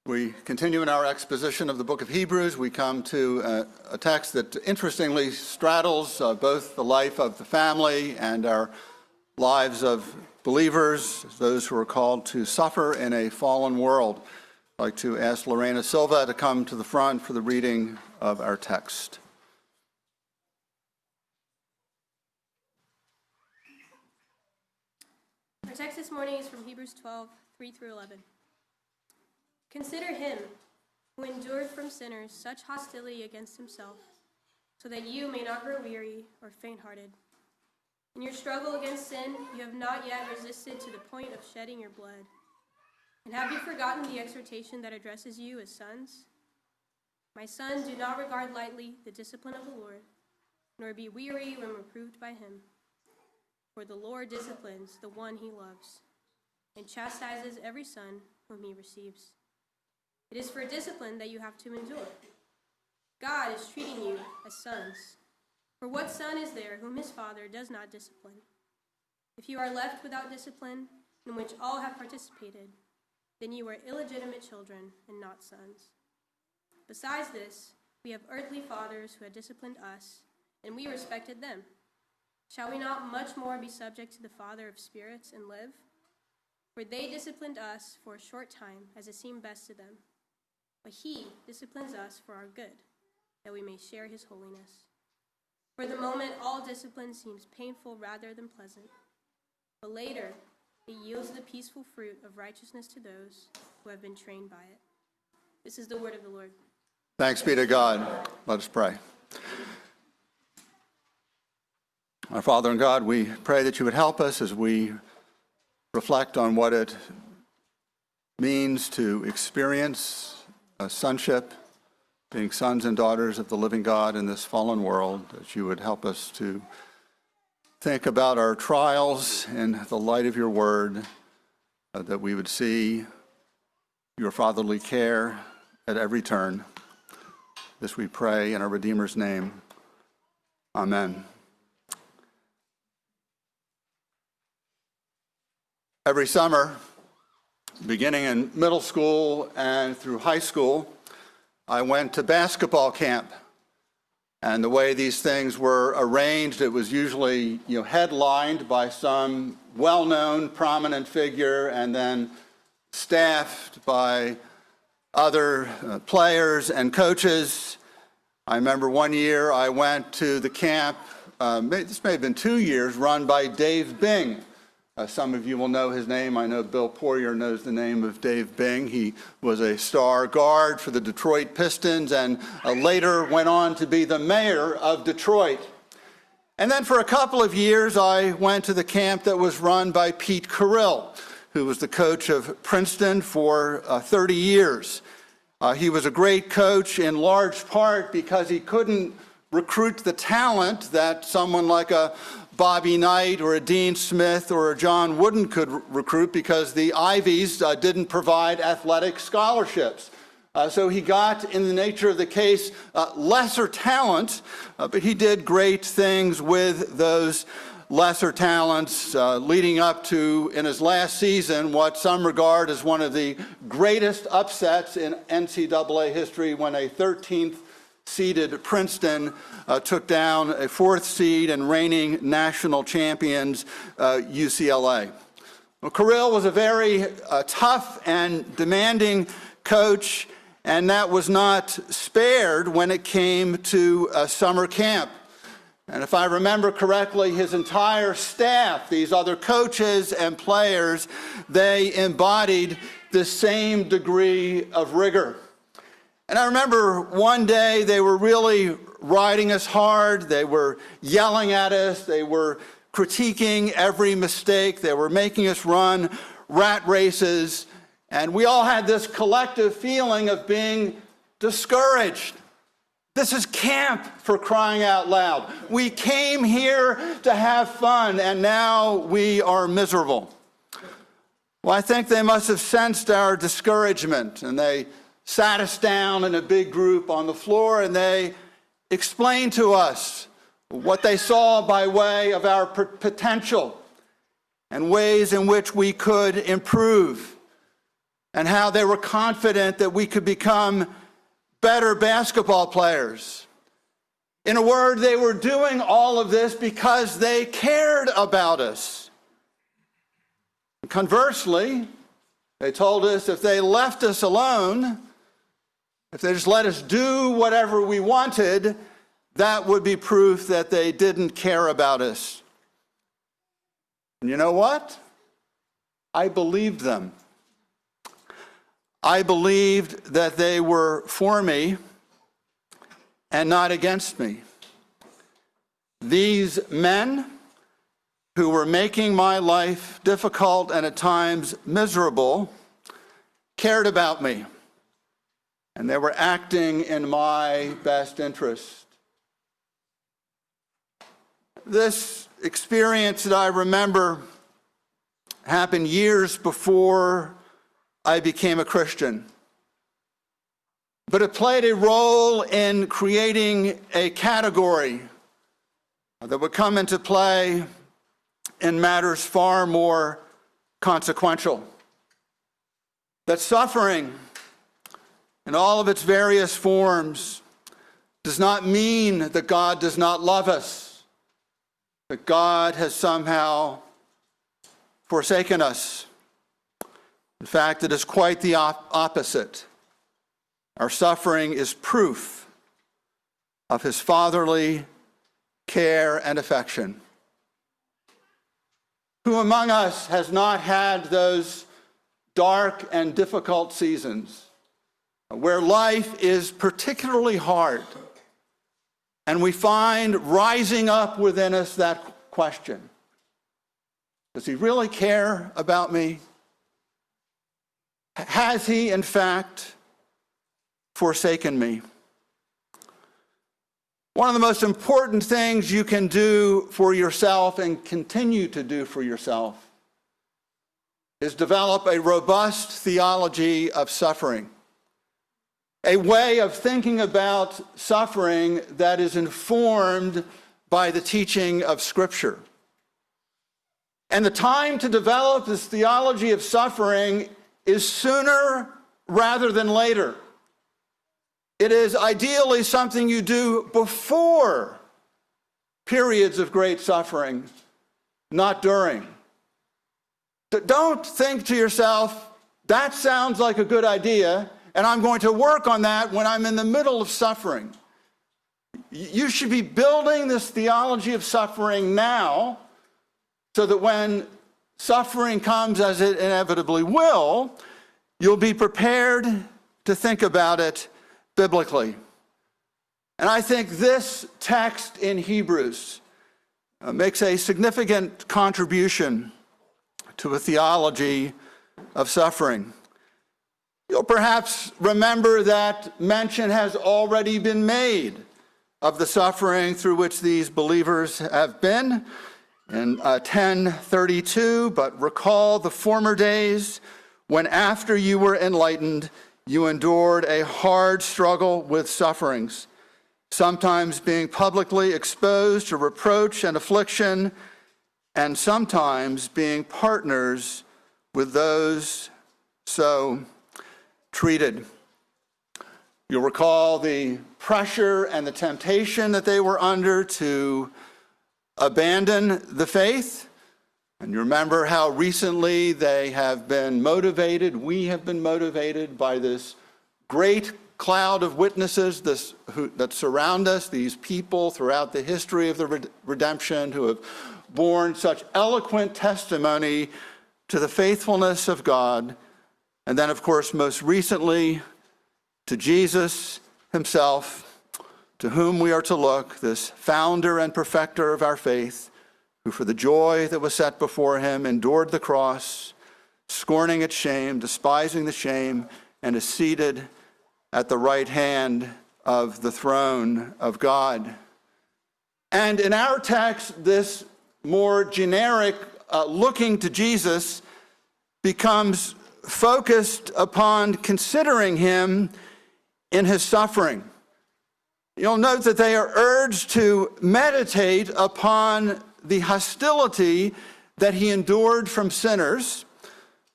We continue in our exposition of the book of Hebrews. We come to a text that interestingly straddles both the life of the family and our lives of believers, those who are called to suffer in a fallen world. I'd like to ask Lorena Silva to come to the front for the reading of our text. Our text this morning is from Hebrews 12, 3 through 11. Consider him who endured from sinners such hostility against himself, so that you may not grow weary or faint-hearted. In your struggle against sin, you have not yet resisted to the point of shedding your blood. And have you forgotten the exhortation that addresses you as sons? My son, do not regard lightly the discipline of the Lord, nor be weary when reproved by him. For the Lord disciplines the one he loves, and chastises every son whom he receives. It is for discipline that you have to endure. God is treating you as sons. For what son is there whom his father does not discipline? If you are left without discipline, in which all have participated, then you are illegitimate children and not sons. Besides this, we have earthly fathers who had disciplined us, and we respected them. Shall we not much more be subject to the Father of spirits and live? For they disciplined us for a short time, as it seemed best to them. But he disciplines us for our good, that we may share his holiness. For the moment, all discipline seems painful rather than pleasant. But later, it yields the peaceful fruit of righteousness to those who have been trained by it. This is the word of the Lord. Thanks be to God. Let us pray. Our Father and God, we pray that you would help us as we reflect on what it means to experience sonship, being sons and daughters of the living God in this fallen world, that you would help us to think about our trials in the light of your word, that we would see your fatherly care at every turn. This we pray in our Redeemer's name. Amen. Every summer, beginning in middle school and through high school, I went to basketball camp. And the way these things were arranged, it was usually headlined by some well-known prominent figure and then staffed by other players and coaches. I remember one year I went to the camp, this may have been 2 years, run by Dave Bing. Some of you will know his name. I know Bill Poirier knows the name of Dave Bing. He was a star guard for the Detroit Pistons and later went on to be the mayor of Detroit. And then for a couple of years, I went to the camp that was run by Pete Carril, who was the coach of Princeton for 30 years. He was a great coach in large part because he couldn't recruit the talent that someone like a Bobby Knight or a Dean Smith or a John Wooden could recruit because the Ivies didn't provide athletic scholarships. So he got, in the nature of the case, lesser talent, but he did great things with those lesser talents, leading up to, in his last season, what some regard as one of the greatest upsets in NCAA history when a 13th seeded Princeton took down a 4th seed and reigning national champions UCLA. Well, Carril was a very tough and demanding coach, and that was not spared when it came to summer camp. And if I remember correctly, his entire staff, these other coaches and players, they embodied the same degree of rigor. And I remember one day they were really riding us hard. They were yelling at us. They were critiquing every mistake. They were making us run rat races. And we all had this collective feeling of being discouraged. This is camp, for crying out loud. We came here to have fun, and now we are miserable. Well, I think they must have sensed our discouragement, and they sat us down in a big group on the floor, and they explained to us what they saw by way of our potential and ways in which we could improve. and how they were confident that we could become better basketball players. In a word, they were doing all of this because they cared about us. Conversely, they told us if they left us alone, if they just let us do whatever we wanted, that would be proof that they didn't care about us. And you know what? I believed them. I believed that they were for me and not against me. These men who were making my life difficult and at times miserable cared about me, and they were acting in my best interest. This experience that I remember happened years before I became a Christian. But it played a role in creating a category that would come into play in matters far more consequential. That suffering in all of its various forms does not mean that God does not love us, that God has somehow forsaken us. In fact, it is quite the opposite. Our suffering is proof of his fatherly care and affection. Who among us has not had those dark and difficult seasons where life is particularly hard, and we find rising up within us that question: does he really care about me? Has he, in fact, forsaken me? One of the most important things you can do for yourself and continue to do for yourself is develop a robust theology of suffering, a way of thinking about suffering that is informed by the teaching of Scripture. And the time to develop this theology of suffering is sooner rather than later. It is ideally something you do before periods of great suffering, not during. Don't think to yourself, that sounds like a good idea, and I'm going to work on that when I'm in the middle of suffering. You should be building this theology of suffering now, so that when suffering comes, as it inevitably will, you'll be prepared to think about it biblically. And I think this text in Hebrews makes a significant contribution to a theology of suffering. You'll perhaps remember that mention has already been made of the suffering through which these believers have been in 10:32, but recall the former days when after you were enlightened, you endured a hard struggle with sufferings, sometimes being publicly exposed to reproach and affliction, and sometimes being partners with those so treated. You'll recall the pressure and the temptation that they were under to abandon the faith. And you remember how recently they have been motivated, we have been motivated by this great cloud of witnesses that surround us, these people throughout the history of the redemption who have borne such eloquent testimony to the faithfulness of God. And then, of course, most recently, to Jesus himself, to whom we are to look, this founder and perfecter of our faith, who for the joy that was set before him endured the cross, scorning its shame, despising the shame, and is seated at the right hand of the throne of God. And in our text, this more generic looking to Jesus becomes focused upon considering him in his suffering. You'll note that they are urged to meditate upon the hostility that he endured from sinners,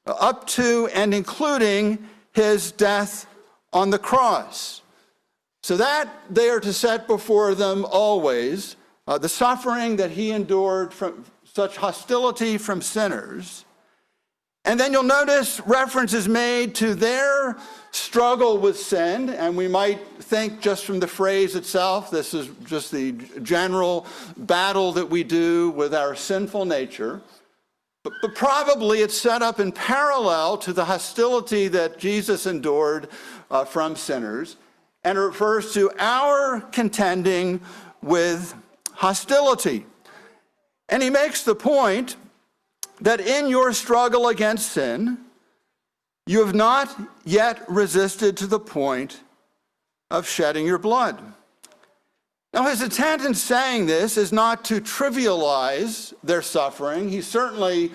up to and including his death on the cross. So that they are to set before them always the suffering that he endured from such hostility from sinners. And then you'll notice references made to their struggle with sin, and we might think just from the phrase itself, this is just the general battle that we do with our sinful nature. But probably it's set up in parallel to the hostility that Jesus endured from sinners, and it refers to our contending with hostility. And he makes the point that in your struggle against sin, you have not yet resisted to the point of shedding your blood. Now, his intent in saying this is not to trivialize their suffering. He's certainly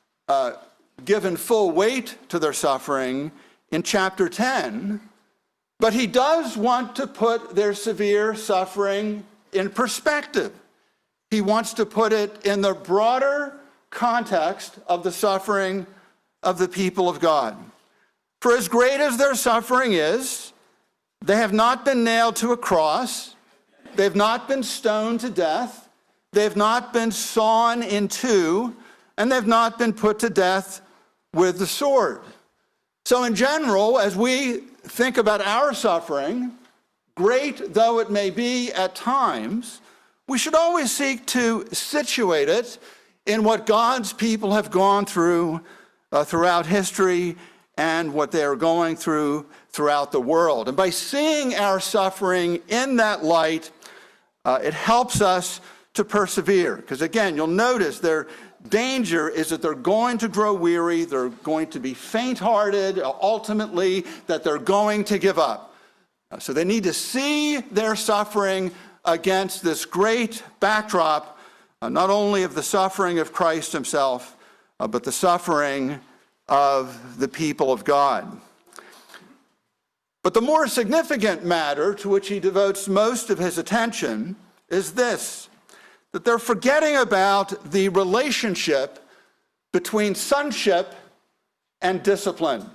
given full weight to their suffering in chapter 10, but he does want to put their severe suffering in perspective. He wants to put it in the broader context of the suffering of the people of God. For as great as their suffering is, they have not been nailed to a cross, they've not been stoned to death, they've not been sawn in two, and they've not been put to death with the sword. So in general, as we think about our suffering, great though it may be at times, we should always seek to situate it in what God's people have gone through throughout history and what they are going through throughout the world. And by seeing our suffering in that light, it helps us to persevere. Because again, you'll notice their danger is that they're going to grow weary, they're going to be faint-hearted, ultimately that they're going to give up. So they need to see their suffering against this great backdrop, not only of the suffering of Christ himself, but the suffering of the people of God. But the more significant matter to which he devotes most of his attention is this, that they're forgetting about the relationship between sonship and discipline,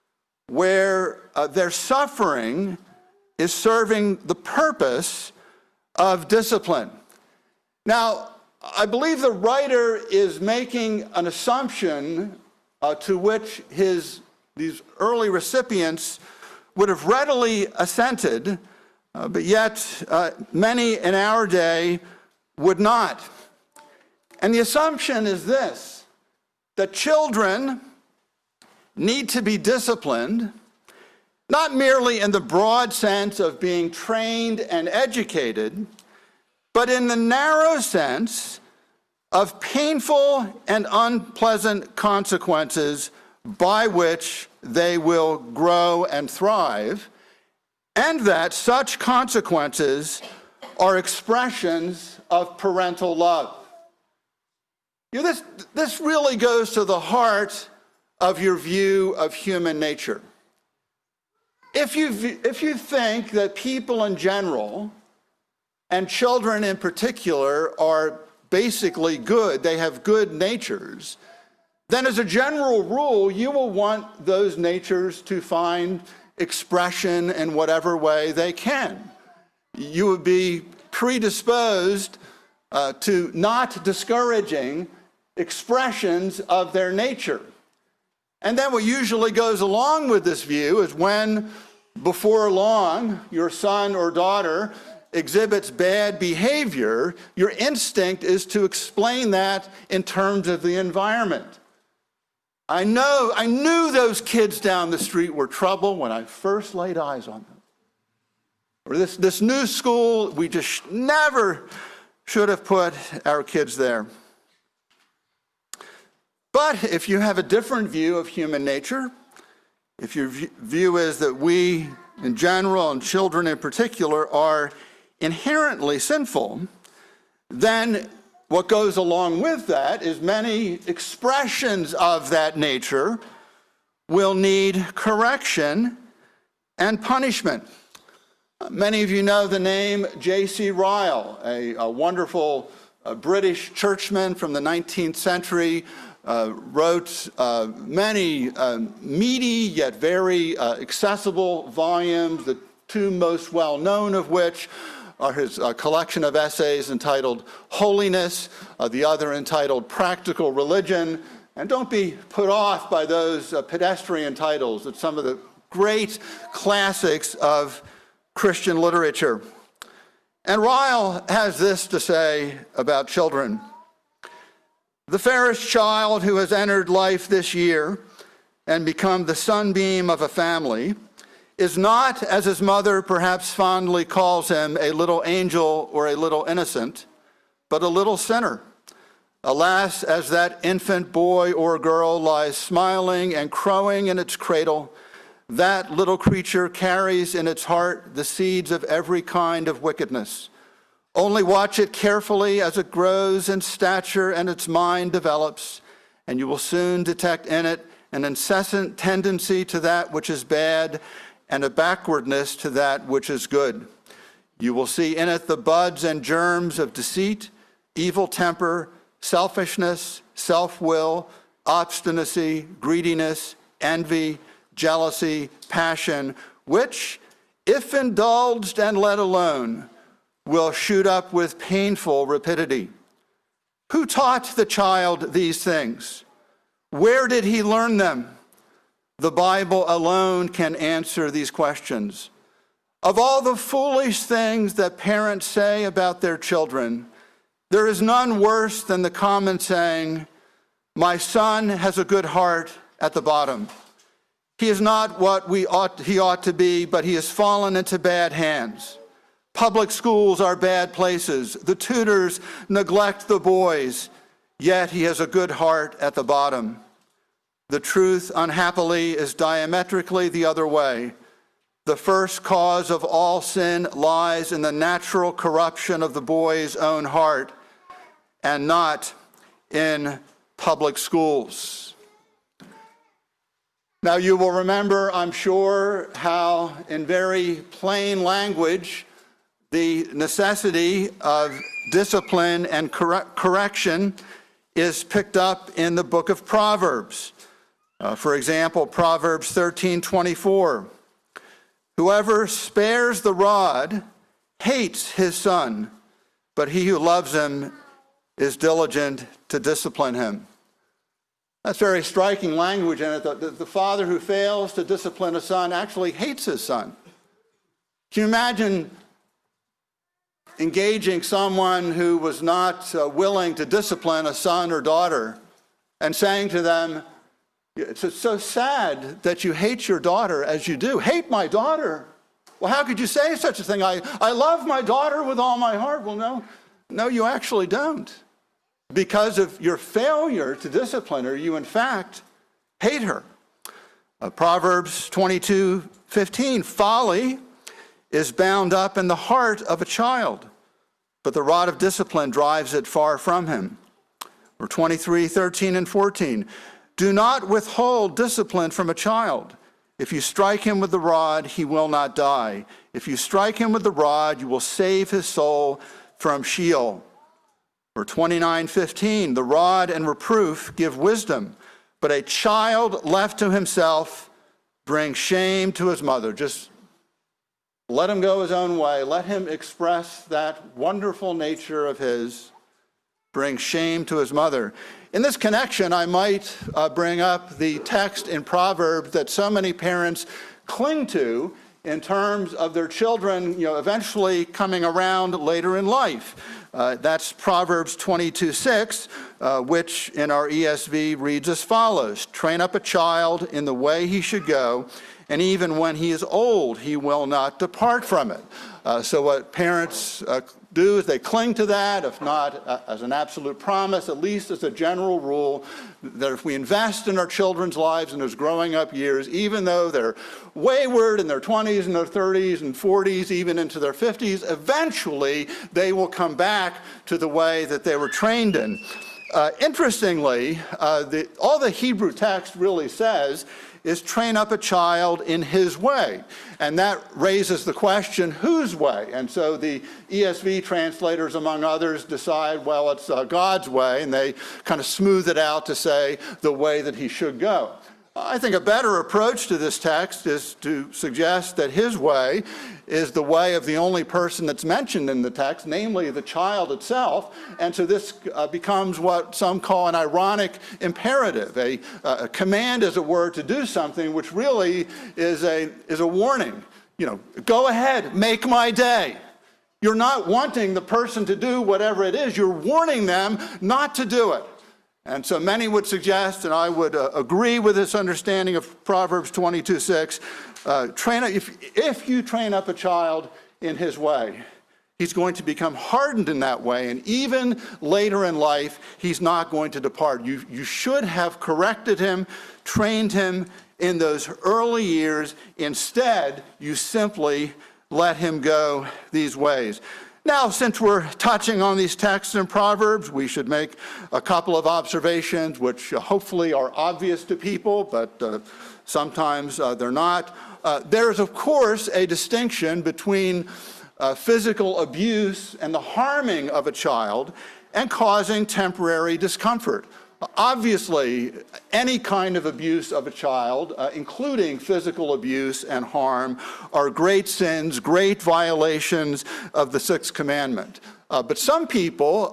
where their suffering is serving the purpose of discipline. Now, I believe the writer is making an assumption to which these early recipients would have readily assented, but yet many in our day would not. And the assumption is this, that children need to be disciplined, not merely in the broad sense of being trained and educated, but in the narrow sense of painful and unpleasant consequences by which they will grow and thrive, and that such consequences are expressions of parental love. You know, this really goes to the heart of your view of human nature. If you think that people in general, and children in particular, are basically good, they have good natures, then as a general rule, you will want those natures to find expression in whatever way they can. You would be predisposed to not discouraging expressions of their nature. And then what usually goes along with this view is when, before long, your son or daughter exhibits bad behavior, your instinct is to explain that in terms of the environment. I knew those kids down the street were trouble when I first laid eyes on them. Or this new school, we just never should have put our kids there. But if you have a different view of human nature, if your view is that we in general and children in particular are inherently sinful, then what goes along with that is many expressions of that nature will need correction and punishment. Many of you know the name J.C. Ryle, a wonderful British churchman from the 19th century wrote many meaty yet very accessible volumes, the two most well-known of which are his collection of essays entitled Holiness, the other entitled Practical Religion. And don't be put off by those pedestrian titles. It's some of the great classics of Christian literature. And Ryle has this to say about children. The fairest child who has entered life this year and become the sunbeam of a family is not, as his mother perhaps fondly calls him, a little angel or a little innocent, but a little sinner. Alas, as that infant boy or girl lies smiling and crowing in its cradle, that little creature carries in its heart the seeds of every kind of wickedness. Only watch it carefully as it grows in stature and its mind develops, and you will soon detect in it an incessant tendency to that which is bad and a backwardness to that which is good. You will see in it the buds and germs of deceit, evil temper, selfishness, self-will, obstinacy, greediness, envy, jealousy, passion, which, if indulged and let alone, will shoot up with painful rapidity. Who taught the child these things? Where did he learn them? The Bible alone can answer these questions. Of all the foolish things that parents say about their children, there is none worse than the common saying, "My son has a good heart at the bottom. He is not what he ought to be, but he has fallen into bad hands. Public schools are bad places. The tutors neglect the boys, yet he has a good heart at the bottom." The truth, unhappily, is diametrically the other way. The first cause of all sin lies in the natural corruption of the boy's own heart, and not in public schools. Now, you will remember, I'm sure, how in very plain language, the necessity of discipline and correction is picked up in the book of Proverbs. For example, Proverbs 13:24. Whoever spares the rod hates his son, but he who loves him is diligent to discipline him. That's very striking language in it. The father who fails to discipline a son actually hates his son. Can you imagine engaging someone who was not willing to discipline a son or daughter and saying to them, "It's so sad that you hate your daughter as you do." "Hate my daughter? Well, how could you say such a thing? I love my daughter with all my heart." Well, no, you actually don't. Because of your failure to discipline her, you in fact hate her. Proverbs 22:15, folly is bound up in the heart of a child, but the rod of discipline drives it far from him. Or 23:13 and 14, do not withhold discipline from a child. If you strike him with the rod, he will not die. If you strike him with the rod, you will save his soul from Sheol. Or 29:15, the rod and reproof give wisdom, but a child left to himself brings shame to his mother. Just let him go his own way. Let him express that wonderful nature of his. Bring shame to his mother. In this connection, I might bring up the text in Proverbs that so many parents cling to in terms of their children, eventually coming around later in life. That's Proverbs 22:6, which in our ESV reads as follows: train up a child in the way he should go, and even when he is old, he will not depart from it. So what parents do is they cling to that, if not as an absolute promise, at least as a general rule, that if we invest in our children's lives in those growing up years, even though they're wayward in their 20s and their 30s and 40s, even into their 50s, eventually they will come back to the way that they were trained in. Interestingly, all the Hebrew text really says is train up a child in his way. And that raises the question, whose way? And so the ESV translators, among others, decide, well, it's God's way, and they kind of smooth it out to say the way that he should go. I think a better approach to this text is to suggest that his way is the way of the only person that's mentioned in the text, namely the child itself. And so this becomes what some call an ironic imperative, a command, as it were, to do something, which really is a warning. You know, go ahead, make my day. You're not wanting the person to do whatever it is. You're warning them not to do it. And so many would suggest, and I would agree with this understanding of Proverbs 22:6, if you train up a child in his way, he's going to become hardened in that way, and even later in life, he's not going to depart. You should have corrected him, trained him in those early years. Instead, you simply let him go these ways. Now, since we're touching on these texts in Proverbs, we should make a couple of observations which hopefully are obvious to people, but sometimes they're not. There's, of course, a distinction between physical abuse and the harming of a child and causing temporary discomfort. Obviously, any kind of abuse of a child, including physical abuse and harm, are great sins, great violations of the Sixth Commandment. But some people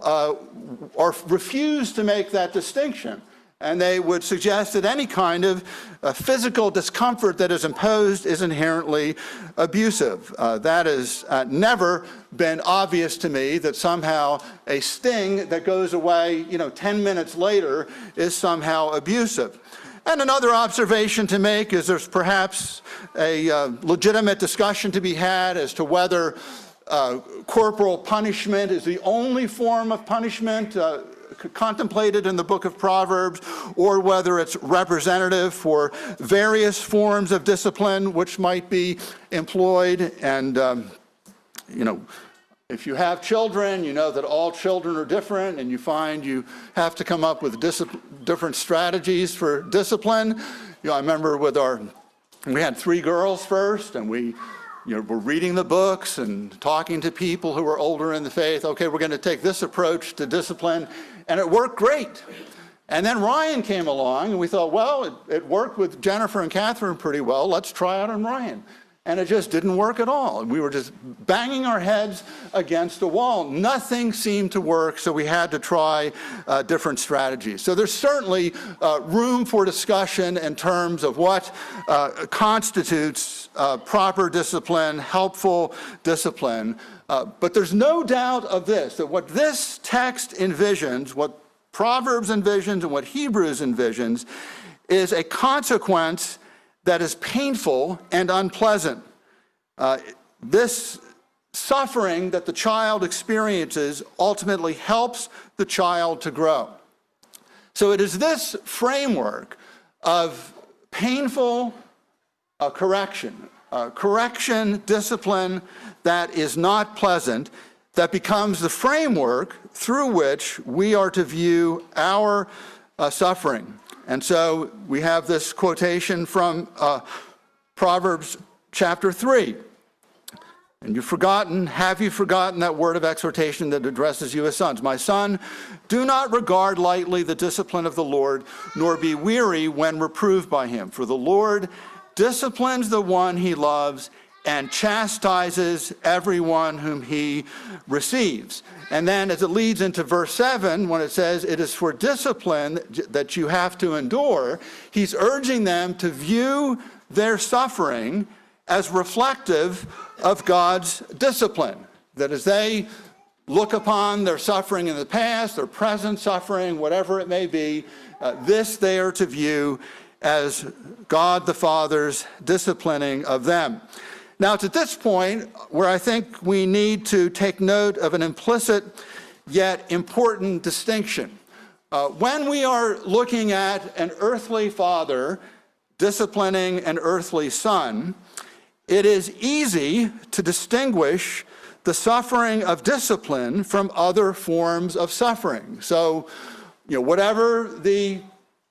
refuse to make that distinction, and they would suggest that any kind of physical discomfort that is imposed is inherently abusive. That has never been obvious to me, that somehow a sting that goes away, 10 minutes later is somehow abusive. And another observation to make is there's perhaps a legitimate discussion to be had as to whether corporal punishment is the only form of punishment contemplated in the book of Proverbs, or whether it's representative for various forms of discipline which might be employed. And, if you have children, you know that all children are different, and you find you have to come up with different strategies for discipline. I remember we had 3 girls first, and we're reading the books and talking to people who are older in the faith. Okay, we're going to take this approach to discipline, and it worked great. And then Ryan came along, and we thought, well, it worked with Jennifer and Catherine pretty well. Let's try out on Ryan. And it just didn't work at all. We were just banging our heads against a wall. Nothing seemed to work, so we had to try different strategies. So there's certainly room for discussion in terms of what constitutes proper discipline, helpful discipline. But there's no doubt of this, that what this text envisions, what Proverbs envisions and what Hebrews envisions, is a consequence that is painful and unpleasant. This suffering that the child experiences ultimately helps the child to grow. So it is this framework of painful correction, discipline that is not pleasant, that becomes the framework through which we are to view our suffering. And so we have this quotation from Proverbs chapter 3. And have you forgotten that word of exhortation that addresses you as sons? My son, do not regard lightly the discipline of the Lord, nor be weary when reproved by him. For the Lord disciplines the one he loves and chastises everyone whom he receives. And then as it leads into verse 7, when it says it is for discipline that you have to endure, he's urging them to view their suffering as reflective of God's discipline. That as they look upon their suffering in the past, their present suffering, whatever it may be, this they are to view as God the Father's disciplining of them. Now, it's at this point where I think we need to take note of an implicit yet important distinction. When we are looking at an earthly father disciplining an earthly son, it is easy to distinguish the suffering of discipline from other forms of suffering. So, whatever the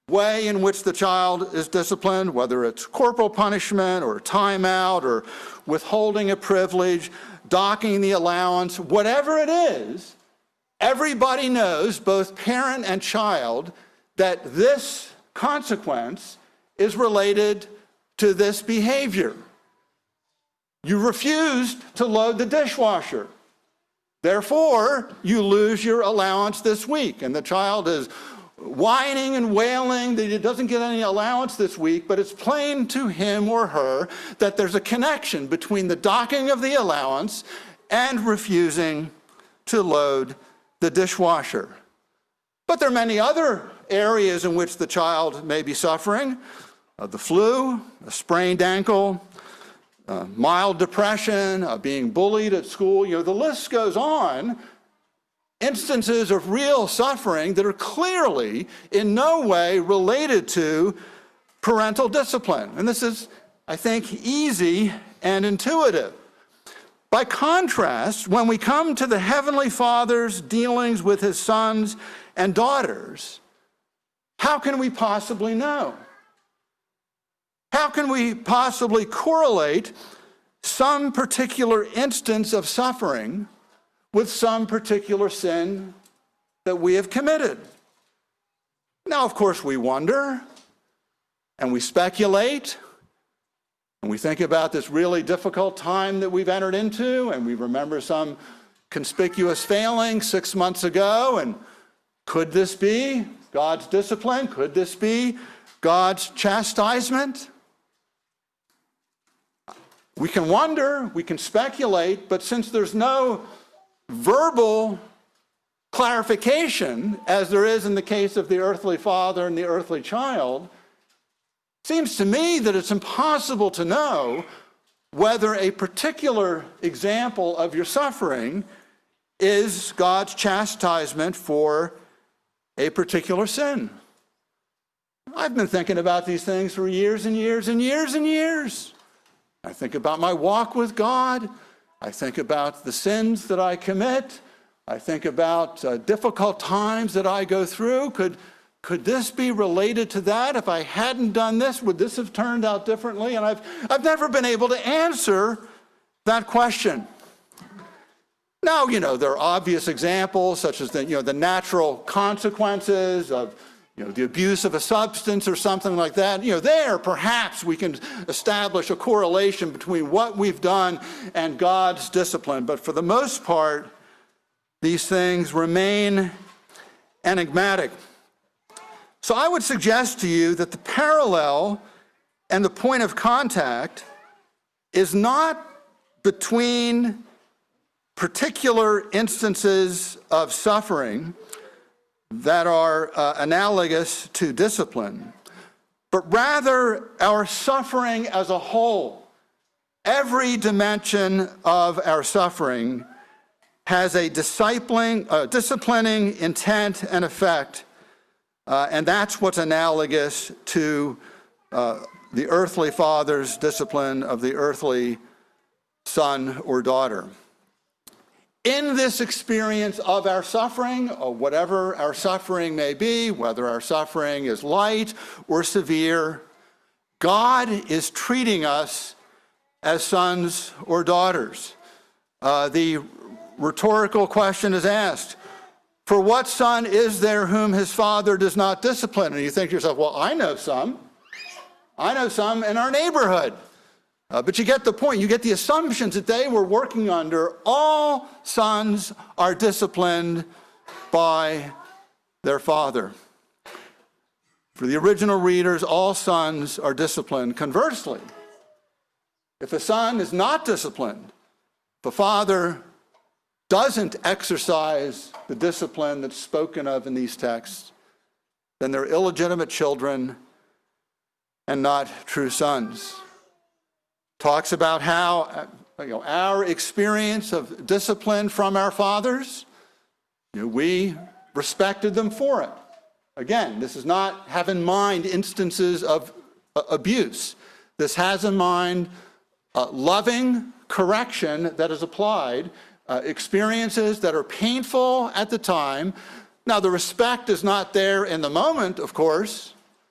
way in which the child is disciplined, whether it's corporal punishment or timeout or withholding a privilege, docking the allowance, whatever it is, everybody knows, both parent and child, that this consequence is related to this behavior. You refused to load the dishwasher. Therefore, you lose your allowance this week. And the child is whining and wailing that he doesn't get any allowance this week, but it's plain to him or her that there's a connection between the docking of the allowance and refusing to load the dishwasher. But there are many other areas in which the child may be suffering. The flu, a sprained ankle, mild depression, being bullied at school. The list goes on. Instances of real suffering that are clearly in no way related to parental discipline. And this is, I think, easy and intuitive. By contrast, when we come to the Heavenly Father's dealings with his sons and daughters, how can we possibly know? How can we possibly correlate some particular instance of suffering with some particular sin that we have committed? Now, of course, we wonder and we speculate and we think about this really difficult time that we've entered into, and we remember some conspicuous failing 6 months ago, and could this be God's discipline? Could this be God's chastisement? We can wonder, we can speculate, but since there's no verbal clarification, as there is in the case of the earthly father and the earthly child, it seems to me that it's impossible to know whether a particular example of your suffering is God's chastisement for a particular sin. I've been thinking about these things for years and years and years and years. I think about my walk with God. I think about the sins that I commit. I think about difficult times that I go through. Could this be related to that? If I hadn't done this, would this have turned out differently? And I've never been able to answer that question. Now, there are obvious examples such as the natural consequences of the abuse of a substance or something like that. There perhaps we can establish a correlation between what we've done and God's discipline. But for the most part, these things remain enigmatic. So I would suggest to you that the parallel and the point of contact is not between particular instances of suffering that are analogous to discipline, but rather our suffering as a whole. Every dimension of our suffering has a disciplining intent and effect, and that's what's analogous to the earthly father's discipline of the earthly son or daughter. In this experience of our suffering, or whatever our suffering may be, whether our suffering is light or severe, God is treating us as sons or daughters. The rhetorical question is asked, for what son is there whom his father does not discipline? And you think to yourself, well, I know some in our neighborhood. But you get the point. You get the assumptions that they were working under. All sons are disciplined by their father. For the original readers, all sons are disciplined. Conversely, if a son is not disciplined, if a father doesn't exercise the discipline that's spoken of in these texts, then they're illegitimate children and not true sons. Talks about how our experience of discipline from our fathers, we respected them for it. Again, this is not have in mind instances of abuse. This has in mind loving correction that is applied, experiences that are painful at the time. Now, the respect is not there in the moment, of course,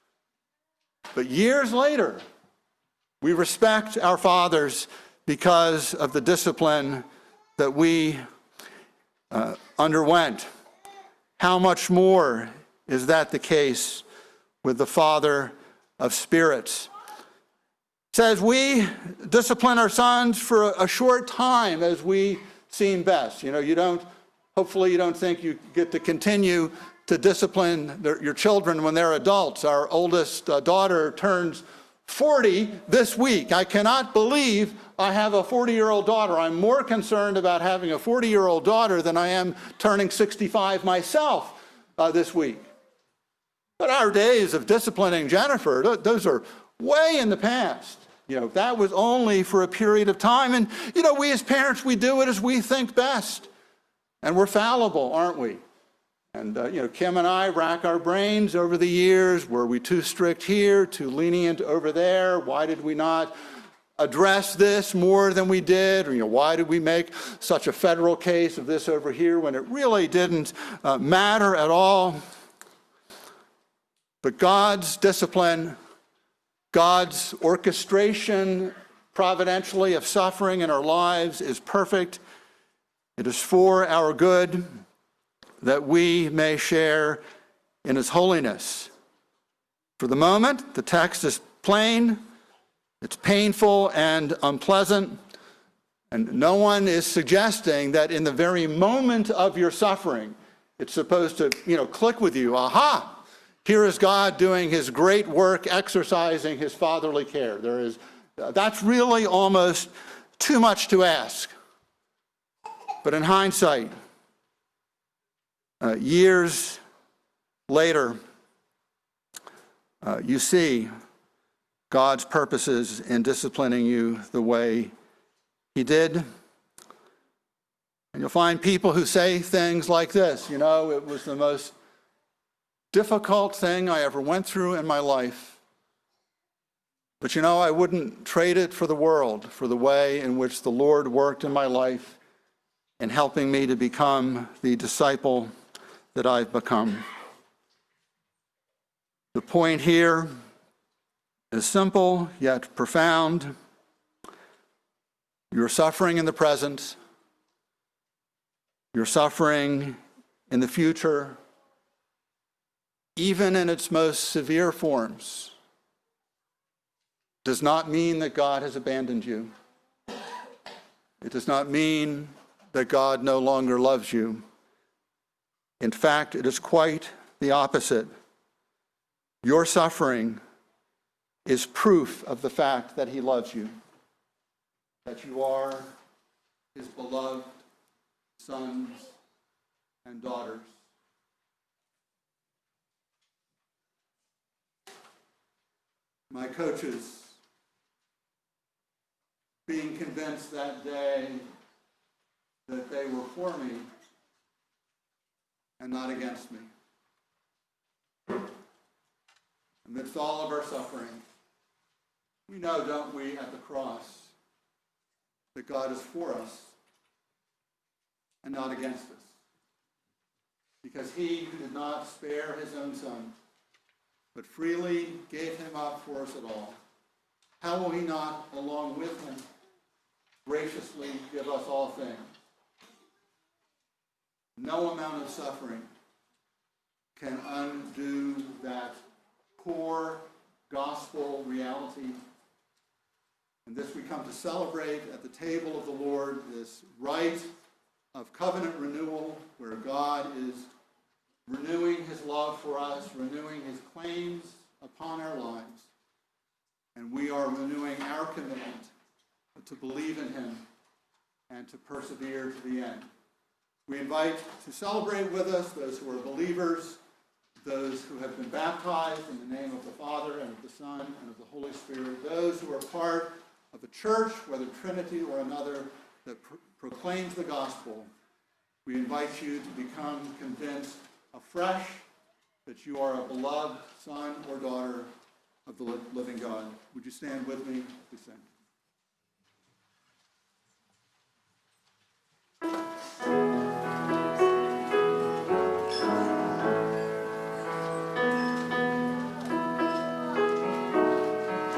But years later, we respect our fathers because of the discipline that we underwent. How much more is that the case with the Father of spirits? It says we discipline our sons for a short time as we seem best. Hopefully you don't think you get to continue to discipline your children when they're adults. Our oldest daughter turns 40 this week. I cannot believe I have a 40-year-old daughter. I'm more concerned about having a 40-year-old daughter than I am turning 65 myself this week. But our days of disciplining Jennifer, those are way in the past. That was only for a period of time. And, we as parents, we do it as we think best. And we're fallible, aren't we? And, Kim and I rack our brains over the years. Were we too strict here, too lenient over there? Why did we not address this more than we did? Or, why did we make such a federal case of this over here when it really didn't matter at all? But God's discipline, God's orchestration providentially of suffering in our lives is perfect. It is for our good, that we may share in his holiness. For the moment, the text is plain, it's painful and unpleasant, and no one is suggesting that in the very moment of your suffering, it's supposed to, click with you. Aha! Here is God doing his great work, exercising his fatherly care. That's really almost too much to ask. But in hindsight, years later, you see God's purposes in disciplining you the way he did. And you'll find people who say things like this, it was the most difficult thing I ever went through in my life. But I wouldn't trade it for the world, for the way in which the Lord worked in my life in helping me to become the disciple that I've become. The point here is simple yet profound. You're suffering in the present. You're suffering in the future, even in its most severe forms. Does not mean that God has abandoned you. It does not mean that God no longer loves you. In fact, it is quite the opposite. Your suffering is proof of the fact that he loves you, that you are his beloved sons and daughters. My coaches, being convinced that day that they were for me and not against me. Amidst all of our suffering, we know, don't we, at the cross, that God is for us and not against us. Because he who did not spare his own son, but freely gave him up for us at all, how will he not, along with him, graciously give us all things? No amount of suffering can undo that core gospel reality. And this we come to celebrate at the table of the Lord, this rite of covenant renewal, where God is renewing his love for us, renewing his claims upon our lives. And we are renewing our commitment to believe in him and to persevere to the end. We invite to celebrate with us those who are believers, those who have been baptized in the name of the Father and of the Son and of the Holy Spirit, those who are part of a church, whether Trinity or another, that proclaims the gospel. We invite you to become convinced afresh that you are a beloved son or daughter of the living God. Would you stand with me? We sing.